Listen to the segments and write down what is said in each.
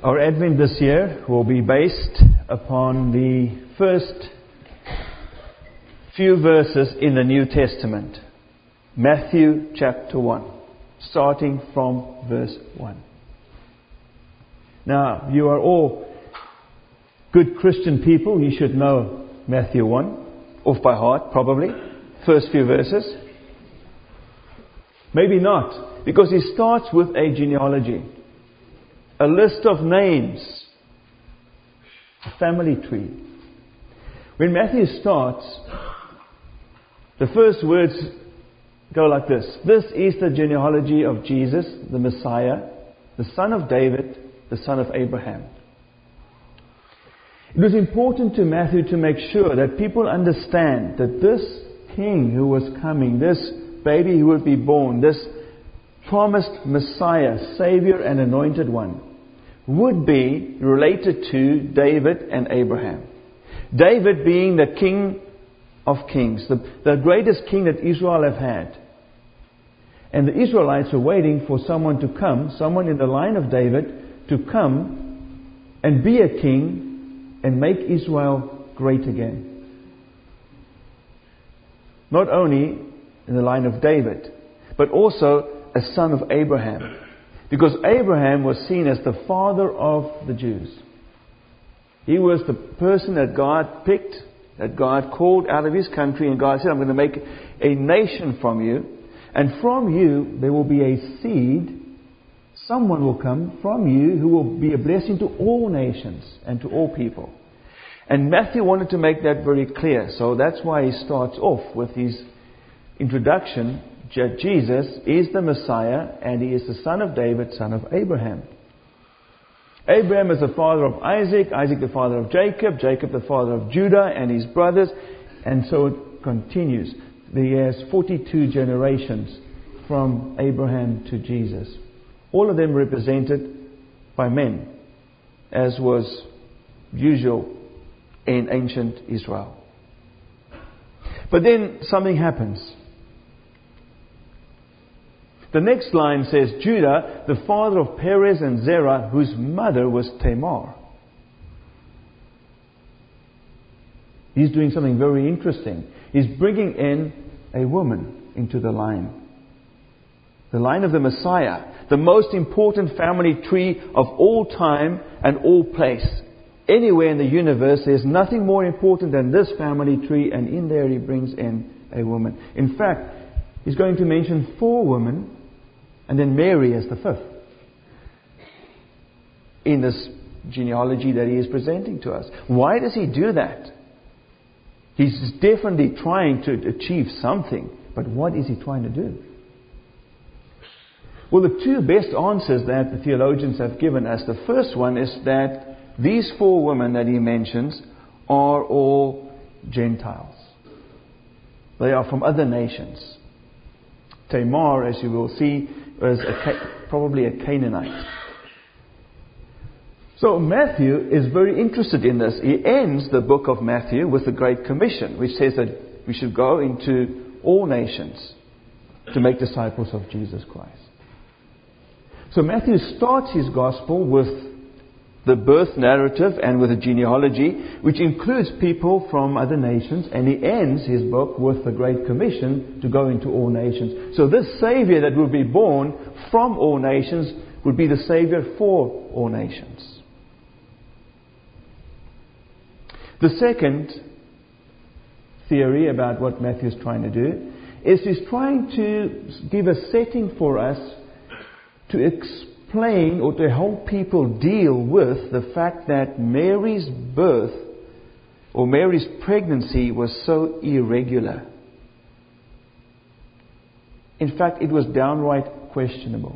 Our Advent this year will be based upon the first few verses in the New Testament. Matthew chapter 1, starting from verse 1. Now, you are all good Christian people. You should know Matthew 1, off by heart, probably. First few verses. Maybe not, because he starts with a genealogy. A list of names. A family tree. When Matthew starts, the first words go like this. This is the genealogy of Jesus, the Messiah, the son of David, the son of Abraham. It was important to Matthew to make sure that people understand that this king who was coming, this baby who would be born, this promised Messiah, Savior and Anointed One, would be related to David and Abraham. David being the King of Kings, the greatest king that Israel have had. And the Israelites were waiting for someone to come, someone in the line of David, to come and be a king and make Israel great again. Not only in the line of David, but also a son of Abraham. Because Abraham was seen as the father of the Jews. He was the person that God picked, that God called out of his country, and God said, I'm going to make a nation from you, and from you there will be a seed. Someone will come from you who will be a blessing to all nations and to all people. And Matthew wanted to make that very clear, so that's why he starts off with his introduction. Jesus is the Messiah, and he is the son of David, son of Abraham. Abraham is the father of Isaac, Isaac the father of Jacob, Jacob the father of Judah and his brothers, and so it continues. He has 42 generations from Abraham to Jesus. All of them represented by men, as was usual in ancient Israel. But then something happens. The next line says, Judah, the father of Perez and Zerah, whose mother was Tamar. He's doing something very interesting. He's bringing in a woman into the line. The line of the Messiah. The most important family tree of all time and all place. Anywhere in the universe, there's nothing more important than this family tree, and in there he brings in a woman. In fact, he's going to mention 4 women, and then Mary as the 5th, in this genealogy that he is presenting to us. Why does he do that? He's definitely trying to achieve something, but what is he trying to do? Well, the 2 best answers that the theologians have given us, the first one is that these 4 women that he mentions are all Gentiles. They are from other nations. Tamar, as you will see, was probably a Canaanite. So Matthew is very interested in this. He ends the book of Matthew with the Great Commission, which says that we should go into all nations to make disciples of Jesus Christ. So Matthew starts his gospel with the birth narrative and with a genealogy, which includes people from other nations, and he ends his book with the Great Commission to go into all nations. So this Savior that will be born from all nations would be the Savior for all nations. The second theory about what Matthew is trying to do is he's trying to give a setting for us to explain or to help people deal with the fact that Mary's birth or Mary's pregnancy was so irregular. In fact, it was downright questionable.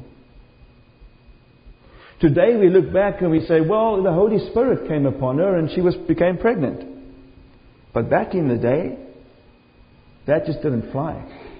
Today we look back and we say, well, the Holy Spirit came upon her and she became pregnant. But back in the day, that just didn't fly.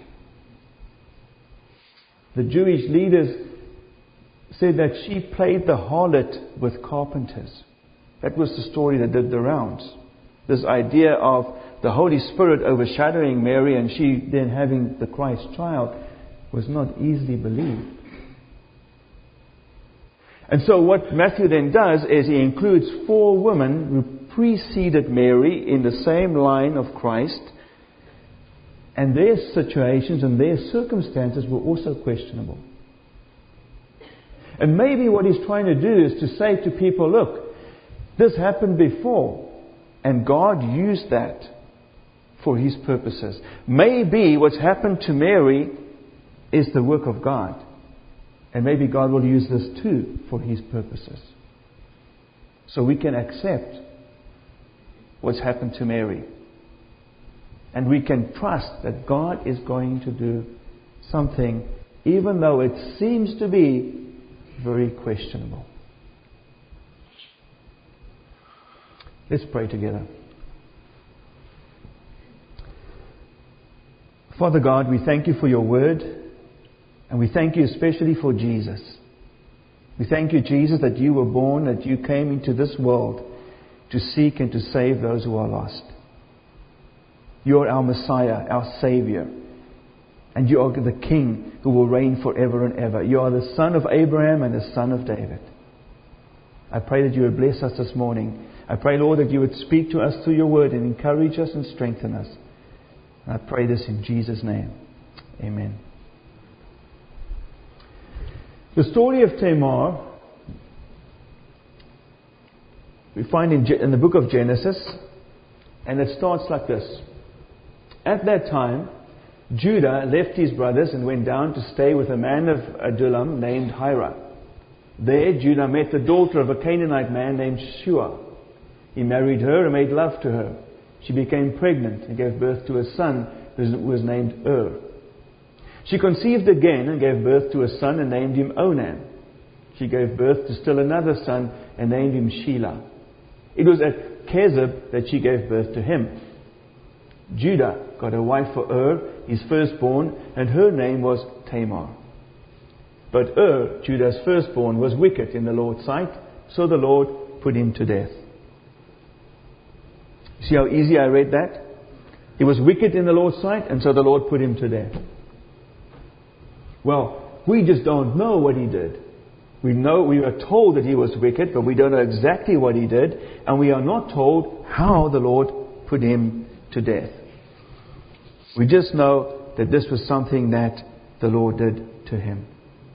The Jewish leaders said that she played the harlot with carpenters. That was the story that did the rounds. This idea of the Holy Spirit overshadowing Mary and she then having the Christ child was not easily believed. And so what Matthew then does is he includes 4 women who preceded Mary in the same line of Christ, and their situations and their circumstances were also questionable. And maybe what he's trying to do is to say to people, look, this happened before, and God used that for His purposes. Maybe what's happened to Mary is the work of God. And maybe God will use this too for His purposes. So we can accept what's happened to Mary. And we can trust that God is going to do something, even though it seems to be very questionable. Let's pray together. Father God, we thank You for Your word, and we thank You especially for Jesus. We thank You, Jesus, that You were born, that You came into this world to seek and to save those who are lost. You are our Messiah, our Savior, and You are the King who will reign forever and ever. You are the Son of Abraham and the Son of David. I pray that You would bless us this morning. I pray, Lord, that You would speak to us through Your word and encourage us and strengthen us. And I pray this in Jesus' name. Amen. The story of Tamar we find in the book of Genesis, and it starts like this. At that time, Judah left his brothers and went down to stay with a man of Adullam named Hira. There, Judah met the daughter of a Canaanite man named Shua. He married her and made love to her. She became pregnant and gave birth to a son who was named She conceived again and gave birth to a son and named him Onan. She gave birth to still another son and named him Shelah. It was at Kezib that she gave birth to him. Judah got a wife for his firstborn, and her name was Tamar. But Judah's firstborn, was wicked in the Lord's sight, so the Lord put him to death. See how easy I read that? He was wicked in the Lord's sight, and so the Lord put him to death. Well, we just don't know what he did. We are told that he was wicked, but we don't know exactly what he did, and we are not told how the Lord put him to death. We just know that this was something that the Lord did to him.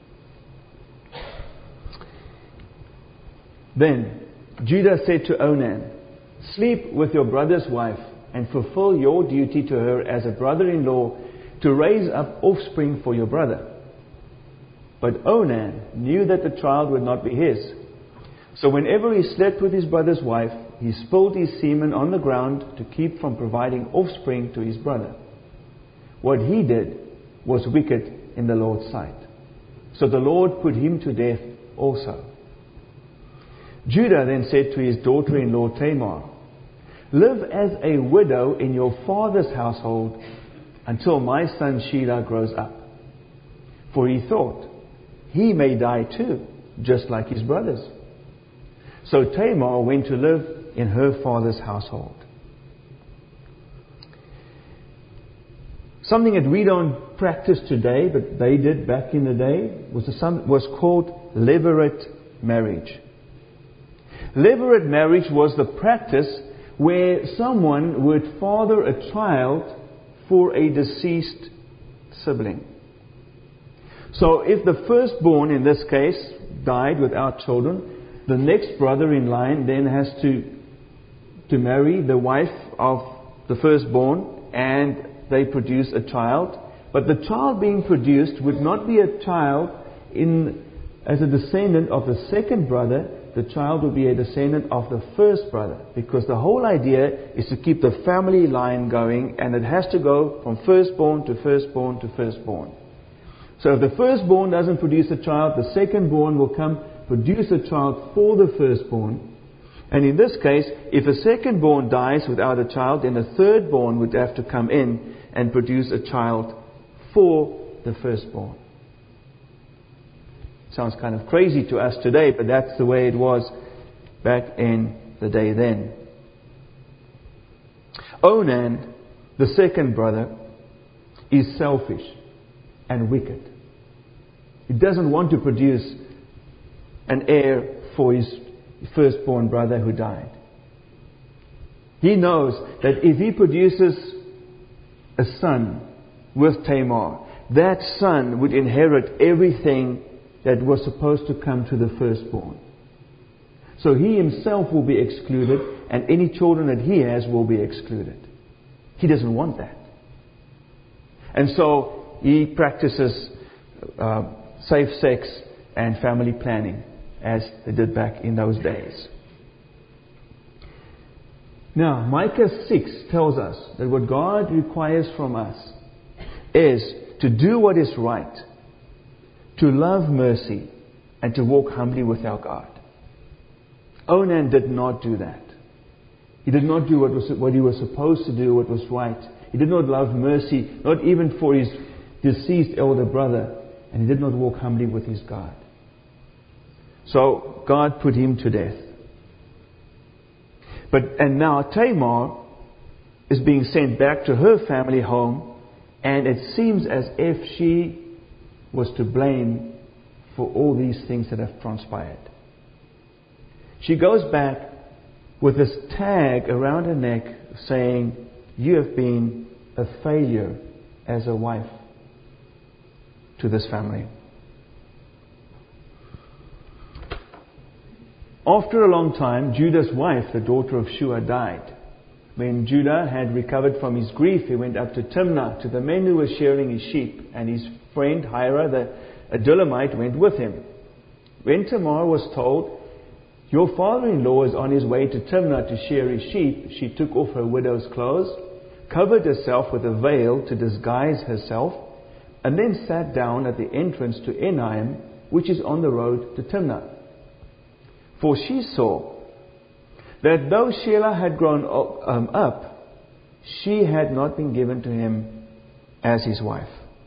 Then Judah said to Onan, "Sleep with your brother's wife and fulfill your duty to her as a brother-in-law to raise up offspring for your brother." But Onan knew that the child would not be his. So whenever he slept with his brother's wife, he spilled his semen on the ground to keep from providing offspring to his brother. What he did was wicked in the Lord's sight. So the Lord put him to death also. Judah then said to his daughter-in-law Tamar, "Live as a widow in your father's household until my son Shelah grows up." For he thought, he may die too, just like his brothers. So Tamar went to live in her father's household. Something that we don't practice today, but they did back in the day, was called levirate marriage. Levirate marriage was the practice where someone would father a child for a deceased sibling. So if the firstborn, in this case, died without children, the next brother in line then has to marry the wife of the firstborn, and they produce a child. But the child being produced would not be a child as a descendant of the second brother. The child would be a descendant of the first brother, because the whole idea is to keep the family line going, and it has to go from firstborn to firstborn to firstborn. So if the firstborn doesn't produce a child, the secondborn will come produce a child for the firstborn. And in this case, if a secondborn dies without a child, then a thirdborn would have to come in and produce a child for the firstborn. Sounds kind of crazy to us today, but that's the way it was back in the day then. Onan, the second brother, is selfish and wicked. He doesn't want to produce an heir for his firstborn brother who died. He knows that if he produces a son with Tamar, that son would inherit everything that was supposed to come to the firstborn. So he himself will be excluded, and any children that he has will be excluded. He doesn't want that. And so he practices safe sex and family planning, as they did back in those days. Now, Micah 6 tells us that what God requires from us is to do what is right, to love mercy, and to walk humbly with our God. Onan did not do that. He did not do what he was supposed to do, what was right. He did not love mercy, not even for his deceased elder brother, and he did not walk humbly with his God. So God put him to death. And now Tamar is being sent back to her family home, and it seems as if she was to blame for all these things that have transpired. She goes back with this tag around her neck saying, "You have been a failure as a wife to this family." After a long time, Judah's wife, the daughter of Shua, died. When Judah had recovered from his grief, he went up to Timnah to the men who were shearing his sheep, and his friend Hira, the Adullamite, went with him. When Tamar was told, "Your father-in-law is on his way to Timnah to shear his sheep," she took off her widow's clothes, covered herself with a veil to disguise herself, and then sat down at the entrance to Enaim, which is on the road to Timnah. For she saw that though Shelah had grown up, she had not been given to him as his wife.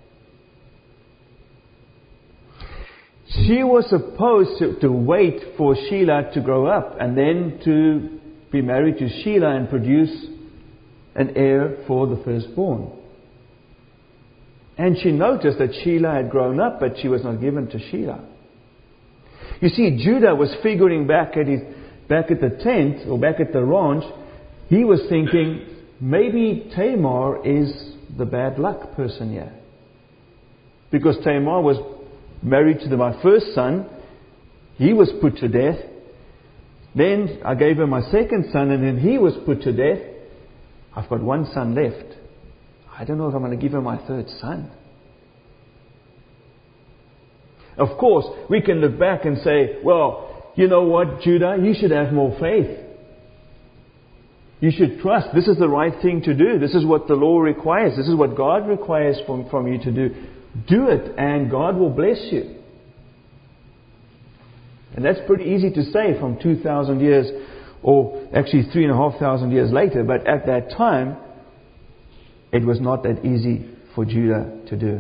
She was supposed to wait for Shelah to grow up and then to be married to Shelah and produce an heir for the firstborn. And she noticed that Shelah had grown up, but she was not given to Shelah. You see, Judah was figuring back at the tent, or back at the ranch, he was thinking, maybe Tamar is the bad luck person here. Because Tamar was married to my first son, he was put to death. Then I gave her my second son, and then he was put to death. I've got one son left. I don't know if I'm going to give her my third son. Of course, we can look back and say, well, you know what, Judah, you should have more faith. You should trust. This is the right thing to do. This is what the law requires. This is what God requires from you to do. Do it, and God will bless you. And that's pretty easy to say from 2,000 years, or actually 3,500 years later. But at that time, it was not that easy for Judah to do.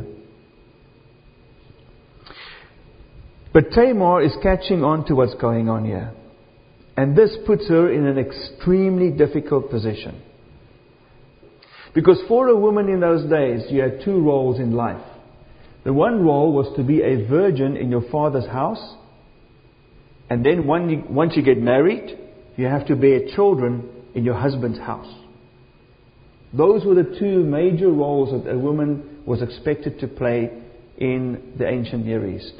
But Tamar is catching on to what's going on here. And this puts her in an extremely difficult position. Because for a woman in those days, you had two roles in life. The one role was to be a virgin in your father's house. And then once you get married, you have to bear children in your husband's house. Those were the two major roles that a woman was expected to play in the ancient Near East.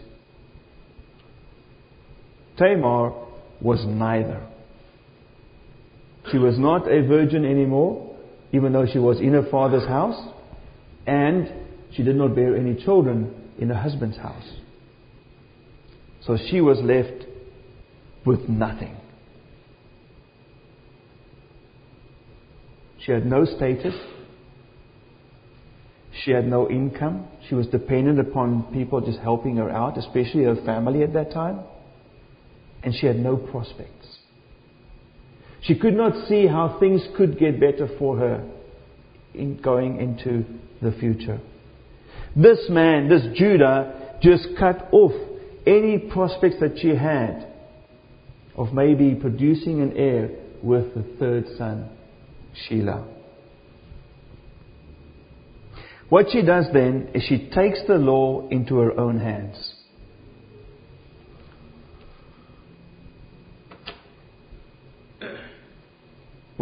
Tamar was neither. She was not a virgin anymore, even though she was in her father's house, and she did not bear any children in her husband's house. So she was left with nothing. She had no status. She had no income. She was dependent upon people just helping her out, especially her family at that time. And she had no prospects. She could not see how things could get better for her in going into the future. This man, this Judah, just cut off any prospects that she had of maybe producing an heir with the third son, Shelah. What she does then is she takes the law into her own hands.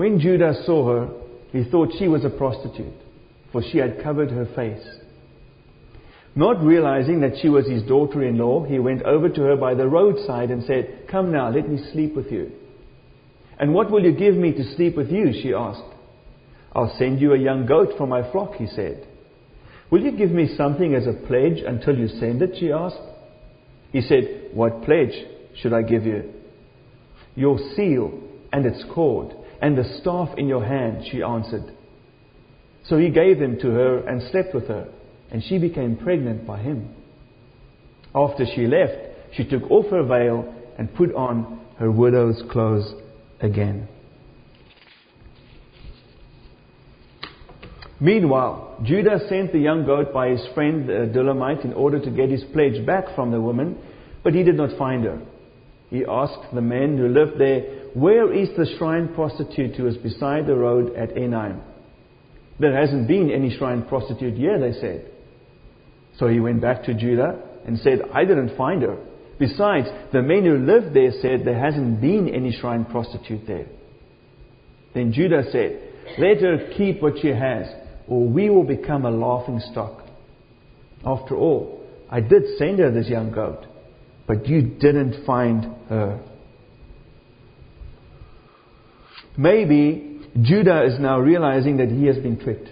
When Judah saw her, he thought she was a prostitute, for she had covered her face. Not realizing that she was his daughter-in-law, he went over to her by the roadside and said, "Come now, let me sleep with you." "And what will you give me to sleep with you?" she asked. "I'll send you a young goat from my flock," he said. "Will you give me something as a pledge until you send it?" she asked. He said, "What pledge should I give you?" "Your seal and its cord and the staff in your hand," she answered. So he gave them to her and slept with her, and she became pregnant by him. After she left, she took off her veil and put on her widow's clothes again. Meanwhile, Judah sent the young goat by his friend the Adullamite in order to get his pledge back from the woman, but he did not find her. He asked the men who lived there, "Where is the shrine prostitute who is beside the road at Enaim?" "There hasn't been any shrine prostitute here," they said. So he went back to Judah and said, "I didn't find her. Besides, the men who lived there said there hasn't been any shrine prostitute there." Then Judah said, "Let her keep what she has, or we will become a laughing stock. After all, I did send her this young goat, but you didn't find her." Maybe Judah is now realizing that he has been tricked.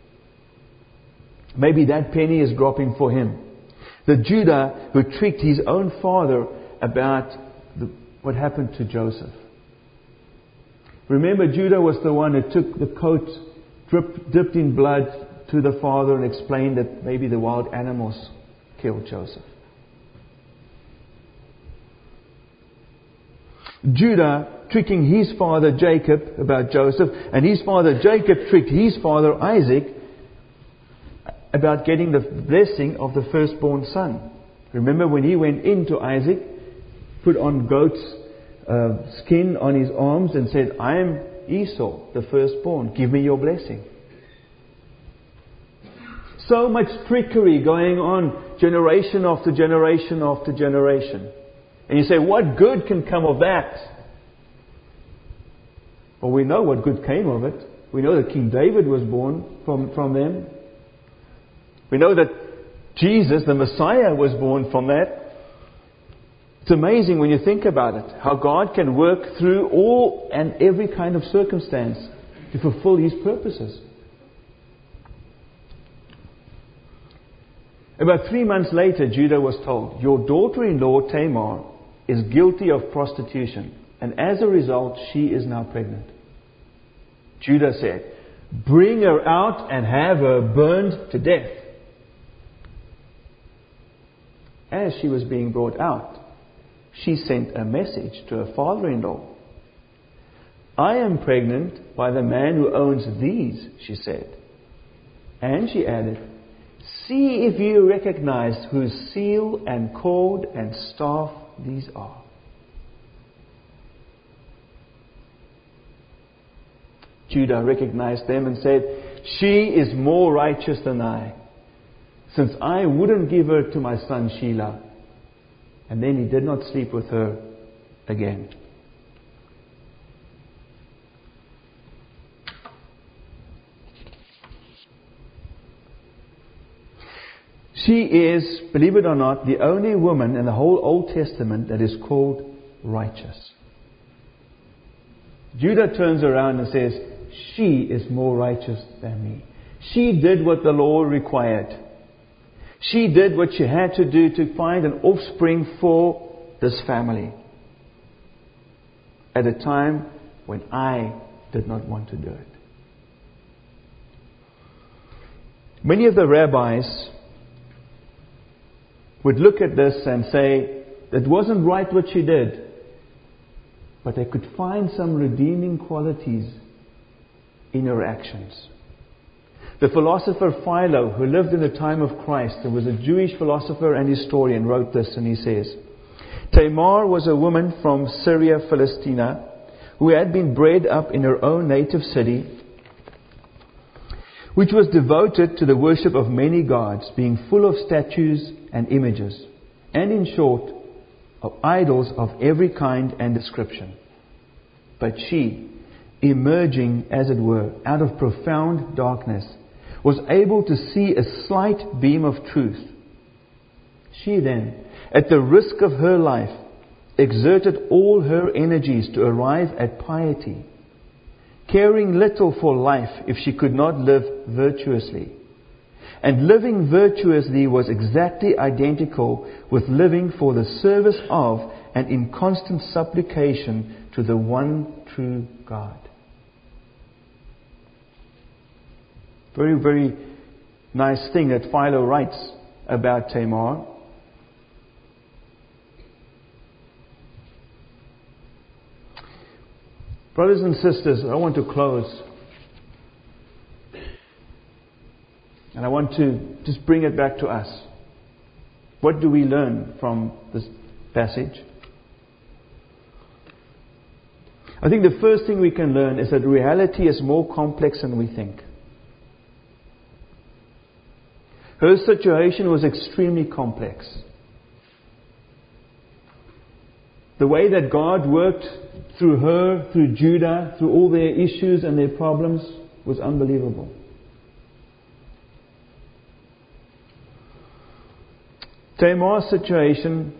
Maybe that penny is dropping for him. The Judah who tricked his own father about what happened to Joseph. Remember, Judah was the one who took the coat dipped in blood to the father and explained that maybe the wild animals killed Joseph. Judah tricking his father Jacob about Joseph, and his father Jacob tricked his father Isaac about getting the blessing of the firstborn son. Remember when he went into Isaac, put on goat's skin on his arms and said, "I am Esau, the firstborn. Give me your blessing." So much trickery going on, generation after generation after generation. And you say, what good can come of that? Well, we know what good came of it. We know that King David was born from them. We know that Jesus, the Messiah, was born from that. It's amazing when you think about it, how God can work through all and every kind of circumstance to fulfill His purposes. About 3 months later, Judah was told, "Your daughter-in-law Tamar is guilty of prostitution, and as a result, she is now pregnant." Judah said, "Bring her out and have her burned to death." As she was being brought out, she sent a message to her father-in-law. "I am pregnant by the man who owns these," she said. And she added, "See if you recognize whose seal and cord and staff these are." Judah recognized them and said, "She is more righteous than I, since I wouldn't give her to my son Shelah." And then he did not sleep with her again. She is, believe it or not, the only woman in the whole Old Testament that is called righteous. Judah turns around and says, "She is more righteous than me. She did what the law required. She did what she had to do to find an offspring for this family at a time when I did not want to do it." Many of the rabbis would look at this and say, it wasn't right what she did, but they could find some redeeming qualities in her actions. The philosopher Philo, who lived in the time of Christ, and was a Jewish philosopher and historian, wrote this, and he says, "Tamar was a woman from Syria Philistina who had been bred up in her own native city, which was devoted to the worship of many gods, being full of statues and images, and in short, of idols of every kind and description. But she, emerging, as it were, out of profound darkness, was able to see a slight beam of truth. She then, at the risk of her life, exerted all her energies to arrive at piety, caring little for life if she could not live virtuously. And living virtuously was exactly identical with living for the service of and in constant supplication to the one true God. Very, very nice thing that Philo writes about Tamar. Brothers and sisters, I want to close. And I want to just bring it back to us. What do we learn from this passage? I think the first thing we can learn is that reality is more complex than we think. Her situation was extremely complex. The way that God worked through her, through Judah, through all their issues and their problems was unbelievable. Tamar's situation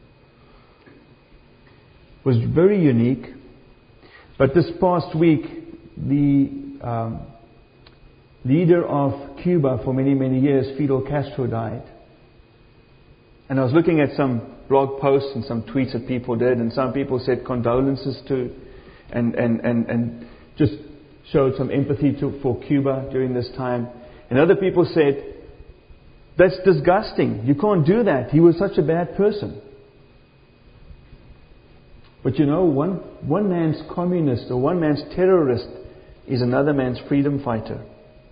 was very unique, but this past week, the leader of Cuba for many, many years, Fidel Castro, died. And I was looking at some blog posts and some tweets that people did, and some people said condolences to, and just showed some empathy for Cuba during this time. And other people said, that's disgusting. You can't do that. He was such a bad person. But you know, one man's communist or one man's terrorist is another man's freedom fighter.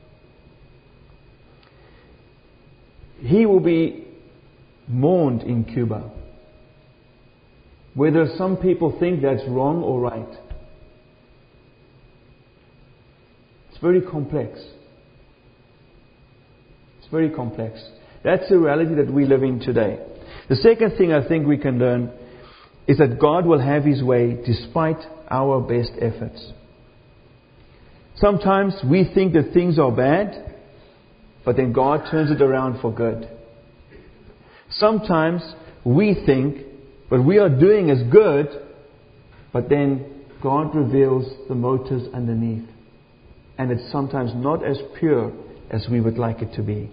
He will be mourned in Cuba. Whether some people think that's wrong or right. It's very complex. It's very complex. That's the reality that we live in today. The second thing I think we can learn is that God will have His way despite our best efforts. Sometimes we think that things are bad, but then God turns it around for good. Sometimes we think what we are doing is good, but then God reveals the motives underneath. And it's sometimes not as pure as we would like it to be.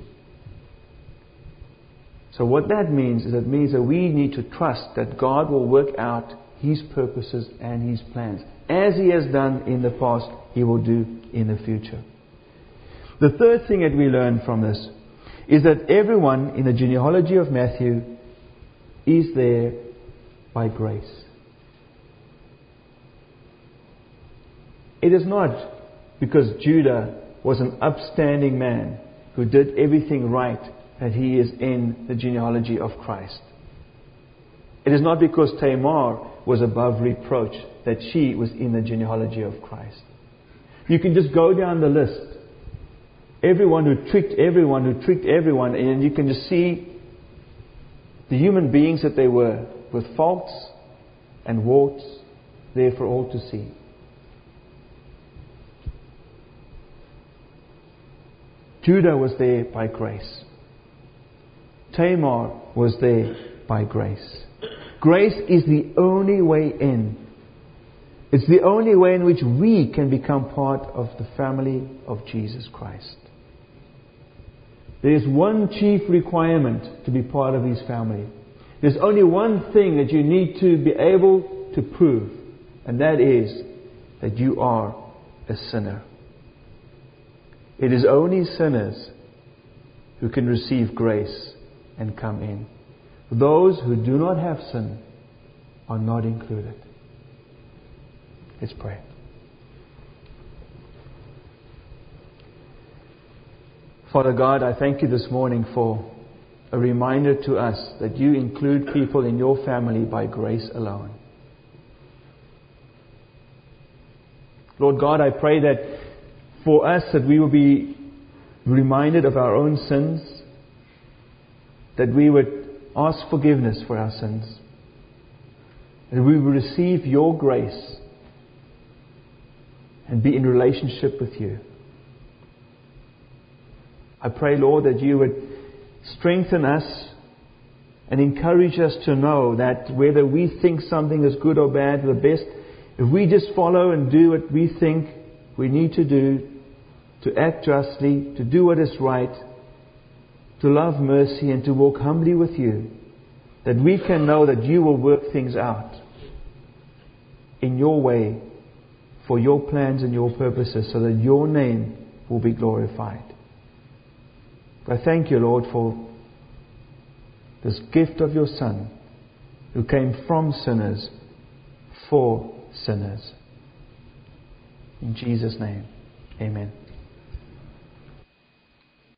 So what that means is, it means that we need to trust that God will work out His purposes and His plans. As He has done in the past, He will do in the future. The third thing that we learn from this is that everyone in the genealogy of Matthew is there by grace. It is not because Judah was an upstanding man who did everything right that he is in the genealogy of Christ. It is not because Tamar was above reproach that she was in the genealogy of Christ. You can just go down the list. Everyone who tricked everyone, and you can just see the human beings that they were, with faults and warts there for all to see. Judah was there by grace. Tamar was there by grace. Grace is the only way in. It's the only way in which we can become part of the family of Jesus Christ. There is one chief requirement to be part of His family. There's only one thing that you need to be able to prove, and that is that you are a sinner. It is only sinners who can receive grace and come in. Those who do not have sin are not included. Let's pray. Father God, I thank You this morning for a reminder to us that You include people in Your family by grace alone. Lord God, I pray that for us that we will be reminded of our own sins, that we would ask forgiveness for our sins, that we will receive Your grace, and be in relationship with you. I pray, Lord, that you would strengthen us and encourage us to know that whether we think something is good or bad, the best, if we just follow and do what we think we need to do, to act justly, to do what is right, to love mercy and to walk humbly with you, that we can know that you will work things out in your way for your plans and your purposes so that your name will be glorified. I thank you, Lord, for this gift of your Son who came from sinners for sinners. In Jesus' name, amen.